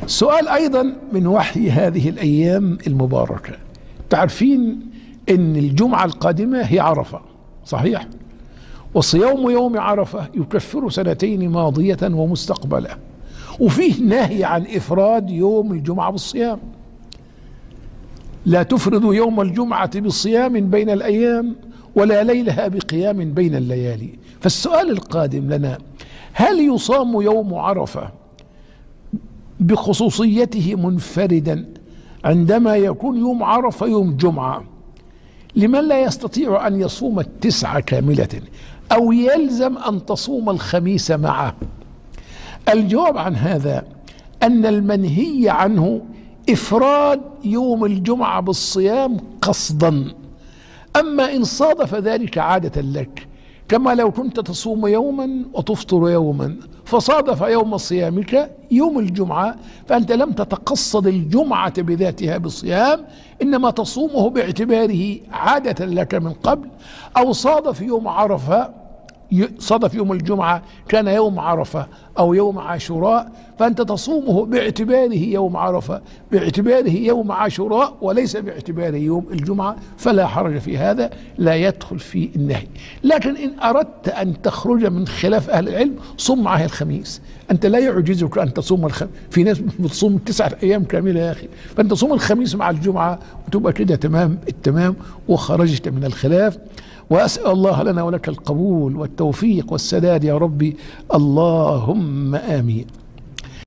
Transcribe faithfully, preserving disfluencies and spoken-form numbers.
سؤال أيضا من وحي هذه الأيام المباركة. تعرفين أن الجمعة القادمة هي عرفة، صحيح؟ وصيام يوم عرفة يكفر سنتين ماضية ومستقبلة، وفيه نهي عن إفراد يوم الجمعة بالصيام. لا تفرد يوم الجمعة بصيام بين الأيام ولا ليلها بقيام بين الليالي. فالسؤال القادم لنا: هل يصام يوم عرفة بخصوصيته منفردا عندما يكون يوم عرفة يوم جمعة، لمن لا يستطيع أن يصوم التسعة كاملة، أو يلزم أن تصوم الخميس معه؟ الجواب عن هذا أن المنهي عنه إفراد يوم الجمعة بالصيام قصدا. أما إن صادف ذلك عادة لك، كما لو كنت تصوم يوما وتفطر يوما، فصادف يوم صيامك يوم الجمعة، فأنت لم تتقصد الجمعة بذاتها بصيام، إنما تصومه باعتباره عادة لك من قبل. أو صادف يوم عرفة، صادف يوم الجمعة كان يوم عرفة أو يوم عاشوراء، فأنت تصومه باعتباره يوم عرفة، باعتباره يوم عاشوراء، وليس باعتباره يوم الجمعة، فلا حرج في هذا، لا يدخل في النهي. لكن إن أردت أن تخرج من خلاف أهل العلم، صم معها الخميس. أنت لا يعجزك أن تصوم الخميس، في ناس بتصوم تسعة أيام كاملة يا أخي، فأنت صوم الخميس مع الجمعة وتبقى كده تمام التمام وخرجت من الخلاف. وأسأل الله لنا ولك القبول والتوفيق والسداد يا ربي، اللهم آمين.